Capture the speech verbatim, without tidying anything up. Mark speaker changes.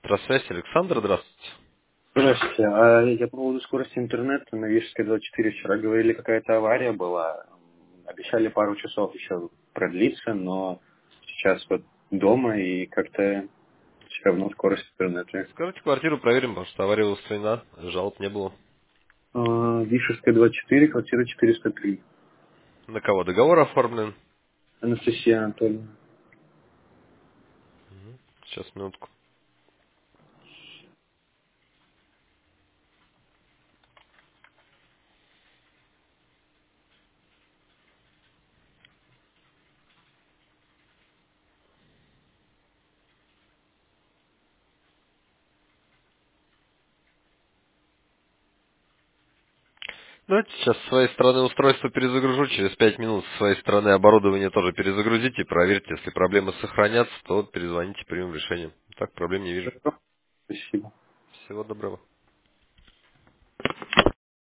Speaker 1: Электросвязь, Александр, здравствуйте.
Speaker 2: Здравствуйте. А я по поводу скорости интернета на Вишерской двадцать четыре вчера говорили, какая-то авария была. Обещали пару часов еще продлиться, но сейчас вот дома и как-то все равно скорость интернета.
Speaker 1: Скажите квартиру, проверим, потому что авария устранена, жалоб не было.
Speaker 2: А, Вишерская двадцать четыре, квартира четыреста три.
Speaker 1: На кого договор оформлен?
Speaker 2: Анастасия Анатольевна.
Speaker 1: Сейчас, минутку. Давайте сейчас с своей стороны устройство перезагружу, через пять минут с своей стороны оборудование тоже перезагрузите, проверьте, если проблемы сохранятся, то перезвоните, примем решение. Так, проблем не вижу.
Speaker 2: Хорошо. Спасибо.
Speaker 1: Всего доброго.